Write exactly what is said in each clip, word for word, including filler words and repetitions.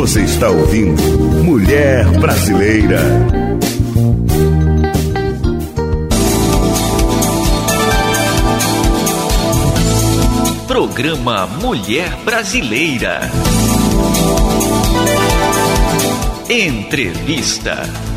Você está ouvindo Mulher Brasileira. Programa Mulher Brasileira. Entrevista.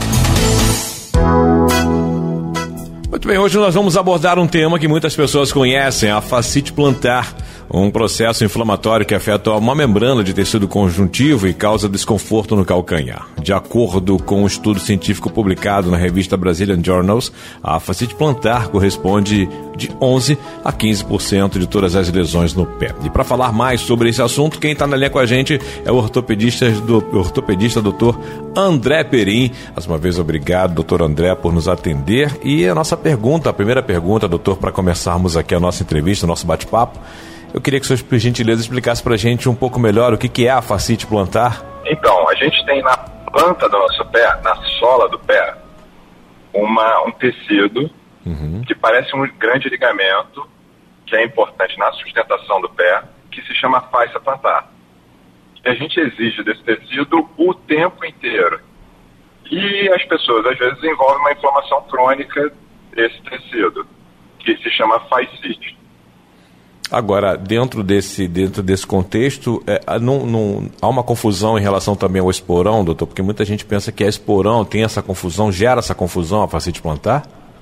Muito bem, hoje nós vamos abordar um tema que muitas pessoas conhecem, a fascite plantar, um processo inflamatório que afeta uma membrana de tecido conjuntivo e causa desconforto no calcanhar. De acordo com um estudo científico publicado na revista Brazilian Journals, a fascite plantar corresponde de onze a quinze por cento de todas as lesões no pé. E para falar mais sobre esse assunto, quem está na linha com a gente é o ortopedista, do, ortopedista doutor André Perim. Mais uma vez, obrigado, doutor André, por nos atender. E a nossa pergunta, a primeira pergunta, doutor, para começarmos aqui a nossa entrevista, o nosso bate-papo, eu queria que o senhor, por gentileza, explicasse para a gente um pouco melhor o que, que é a fascite plantar. Então, a gente tem na planta do nosso pé, na sola do pé, uma, um tecido uhum. que parece um grande ligamento, que é importante na sustentação do pé, que se chama fascia plantar. E a gente exige desse tecido o tempo inteiro. E as pessoas, às vezes, desenvolvem uma inflamação crônica desse tecido, que se chama fascite. Agora, dentro desse, dentro desse contexto, é, não, não, há uma confusão em relação também ao esporão, doutor? Porque muita gente pensa que é esporão, tem essa confusão, gera essa confusão a fascite plantar?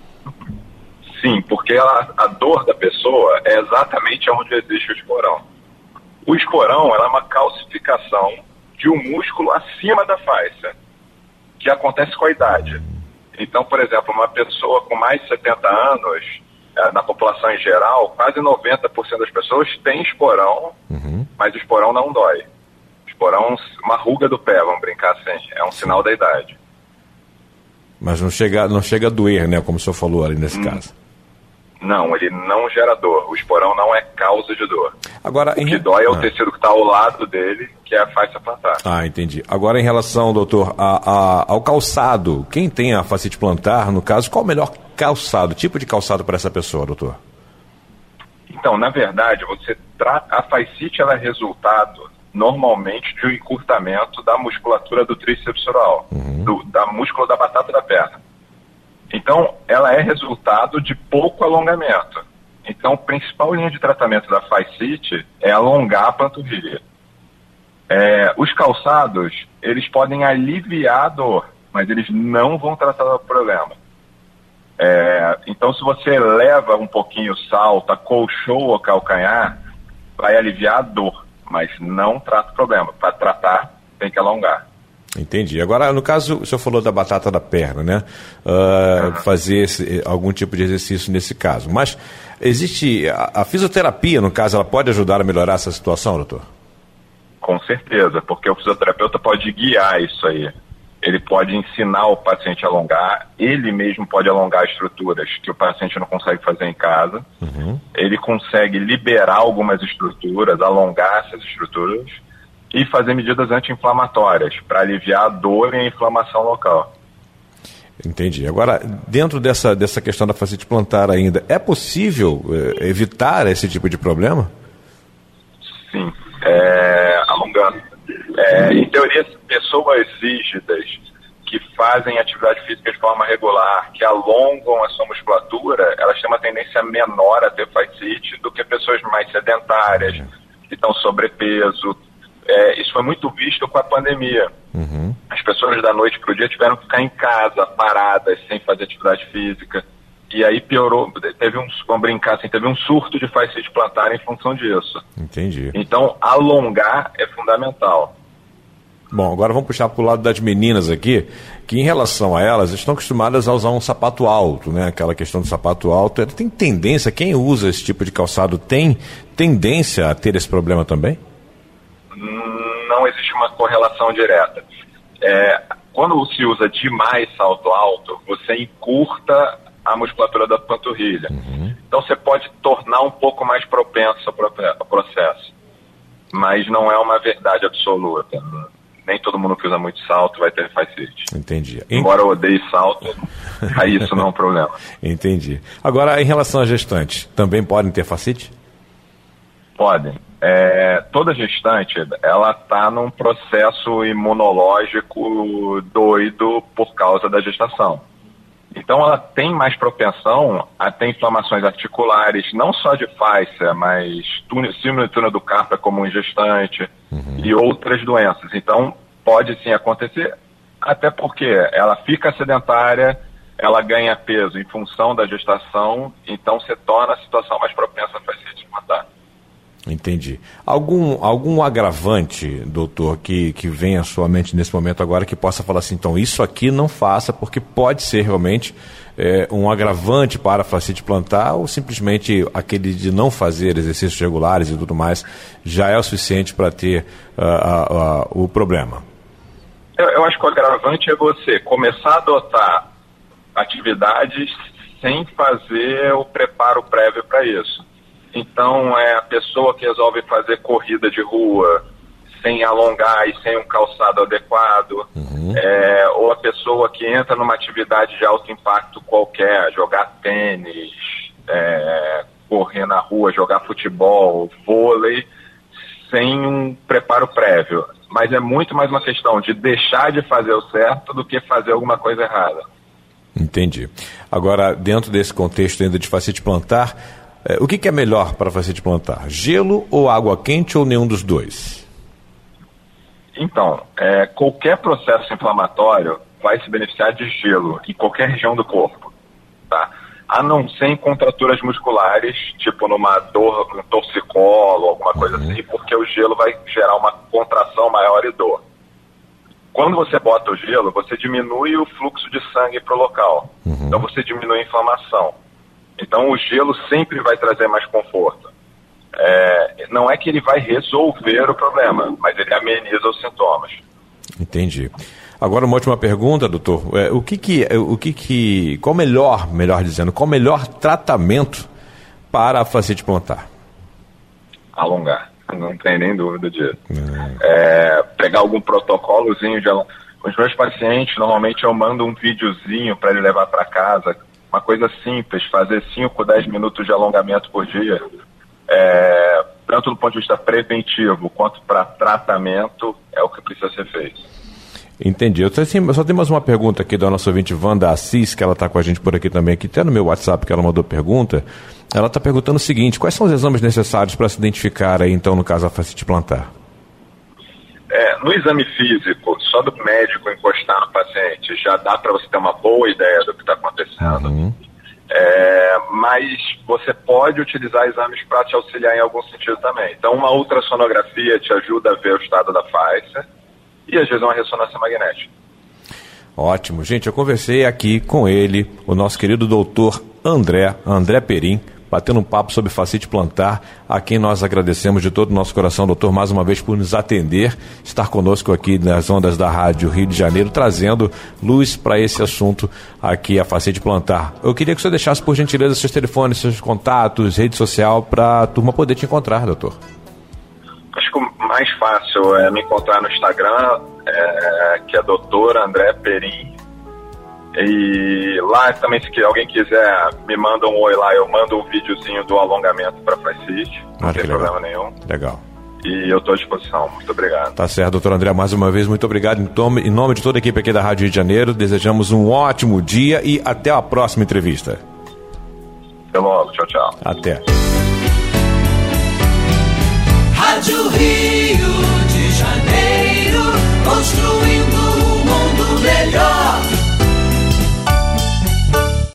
Sim, porque ela, a dor da pessoa é exatamente onde existe o esporão. O esporão ela é uma calcificação de um músculo acima da fáscia, que acontece com a idade. Então, por exemplo, uma pessoa com mais de setenta anos, na população em geral, quase noventa por cento das pessoas têm esporão, uhum. mas o esporão não dói. Esporão, uma ruga do pé, vamos brincar assim, é um sinal da idade. Mas não chega, não chega a doer, né, como o senhor falou ali nesse hum. caso. Não, ele não gera dor. O esporão não é causa de dor. Agora, o em... que dói é o ah. tecido que está ao lado dele, que é a fascia plantar. Ah, entendi. Agora, em relação, doutor, a, a, ao calçado, quem tem a fascite plantar, no caso, qual o melhor calçado, tipo de calçado para essa pessoa, doutor? Então, na verdade, você trata, a fascite ela é resultado, normalmente, de um encurtamento da musculatura do tríceps oral, uhum. do, da múscula da batata da perna. Então, ela é resultado de pouco alongamento. Então, a principal linha de tratamento da fascite é alongar a panturrilha. É, os calçados, eles podem aliviar a dor, mas eles não vão tratar o problema. É, então, se você eleva um pouquinho o salto, acolchoa o calcanhar, vai aliviar a dor, mas não trata o problema. Para tratar, tem que alongar. Entendi. Agora, no caso, o senhor falou da batata da perna, né? Uh, uhum. Fazer esse, algum tipo de exercício nesse caso. Mas existe a, a fisioterapia, no caso, ela pode ajudar a melhorar essa situação, doutor? Com certeza, porque o fisioterapeuta pode guiar isso aí. Ele pode ensinar o paciente a alongar, ele mesmo pode alongar estruturas que o paciente não consegue fazer em casa. Uhum. Ele consegue liberar algumas estruturas, alongar essas estruturas e fazer medidas anti-inflamatórias para aliviar a dor e a inflamação local. Entendi. Agora, dentro dessa, dessa questão da fascite plantar ainda, é possível é, evitar esse tipo de problema? Sim, é, alongando. É, em teoria, pessoas rígidas que fazem atividade física de forma regular, que alongam a sua musculatura, elas têm uma tendência menor a ter fascite do que pessoas mais sedentárias, que estão sobrepeso. É, isso foi muito visto com a pandemia. Uhum. As pessoas da noite para o dia tiveram que ficar em casa, paradas, sem fazer atividade física. E aí piorou, teve um, vamos brincar assim, teve um surto de fascite plantar em função disso. Entendi. Então, alongar é fundamental. Bom, agora vamos puxar para o lado das meninas aqui, que em relação a elas, estão acostumadas a usar um sapato alto, né? Aquela questão do sapato alto. Tem tendência, quem usa esse tipo de calçado tem tendência a ter esse problema também? Não existe uma correlação direta. É, quando se usa demais salto alto, você encurta a musculatura da panturrilha. Uhum. Então você pode tornar um pouco mais propenso ao processo. Mas não é uma verdade absoluta. Nem todo mundo que usa muito salto vai ter fascite. Entendi. Embora eu odeie salto, aí isso não é um problema. Entendi. Agora, em relação às gestantes, também podem ter fascite? Podem. é, toda gestante, ela está num processo imunológico doido por causa da gestação. Então ela tem mais propensão a ter inflamações articulares, não só de fáscia, mas túnel, síndrome do túnel do carpo é comum em gestante, uhum. e outras doenças. Então pode sim acontecer, até porque ela fica sedentária, ela ganha peso em função da gestação, então se torna a situação mais propensa a fascite plantar. Entendi. Algum, algum agravante, doutor, que, que vem à sua mente nesse momento agora, que possa falar assim, então isso aqui não faça, porque pode ser realmente é, um agravante para a fascite plantar, ou simplesmente aquele de não fazer exercícios regulares e tudo mais, já é o suficiente para ter uh, uh, uh, o problema? Eu, eu acho que o agravante é você começar a adotar atividades sem fazer o preparo prévio para isso. Então, é a pessoa que resolve fazer corrida de rua sem alongar e sem um calçado adequado, uhum. é, ou a pessoa que entra numa atividade de alto impacto qualquer, jogar tênis, é, correr na rua, jogar futebol, vôlei, sem um preparo prévio. Mas é muito mais uma questão de deixar de fazer o certo do que fazer alguma coisa errada. Entendi. Agora, dentro desse contexto ainda de fascite plantar, É, o que, que é melhor para a fascite plantar? Gelo ou água quente ou nenhum dos dois? Então, é, qualquer processo inflamatório vai se beneficiar de gelo em qualquer região do corpo, tá? A não ser em contraturas musculares, tipo numa dor, um torcicolo, alguma coisa uhum. assim, porque o gelo vai gerar uma contração maior e dor. Quando você bota o gelo, você diminui o fluxo de sangue para o local, uhum. então você diminui a inflamação. Então o gelo sempre vai trazer mais conforto. É, não é que ele vai resolver o problema, mas ele ameniza os sintomas. Entendi. Agora uma última pergunta, doutor. É, o que que, o que que, qual o melhor, melhor dizendo, qual o melhor tratamento para a fascite plantar? Alongar, não tem nem dúvida disso. Hum. É, pegar algum protocolozinho de alongar. Os meus pacientes, normalmente eu mando um videozinho para ele levar para casa. Uma coisa simples, fazer cinco, dez minutos de alongamento por dia, é, tanto do ponto de vista preventivo quanto para tratamento, é o que precisa ser feito. Entendi. Eu só, eu só tenho mais uma pergunta aqui da nossa ouvinte Wanda Assis, que ela está com a gente por aqui também, aqui até no meu WhatsApp que ela mandou pergunta. Ela está perguntando o seguinte: quais são os exames necessários para se identificar aí, então, no caso, a fascite plantar? É, no exame físico, só do médico encostar no paciente, já dá para você ter uma boa ideia do que está acontecendo. Uhum. É, mas você pode utilizar exames para te auxiliar em algum sentido também. Então, uma ultrassonografia te ajuda a ver o estado da fáscia e, às vezes, uma ressonância magnética. Ótimo. Gente, eu conversei aqui com ele, o nosso querido doutor André, André Perim, batendo um papo sobre fascite plantar, a quem nós agradecemos de todo o nosso coração, doutor, mais uma vez por nos atender, estar conosco aqui nas ondas da Rádio Rio de Janeiro, trazendo luz para esse assunto aqui, a fascite plantar. Eu queria que o senhor deixasse, por gentileza, seus telefones, seus contatos, rede social, para a turma poder te encontrar, doutor. Acho que o mais fácil é me encontrar no Instagram, é, que é doutor André Perim. E lá também, se alguém quiser, me manda um oi lá, eu mando um videozinho do alongamento para fascite, não ah, tem problema nenhum. Legal. E eu estou à disposição. Muito obrigado. Tá certo, doutor André, mais uma vez, muito obrigado. Em nome, em nome de toda a equipe aqui da Rádio Rio de Janeiro, desejamos um ótimo dia e até a próxima entrevista. Até logo, tchau, tchau. Até. Rádio Rio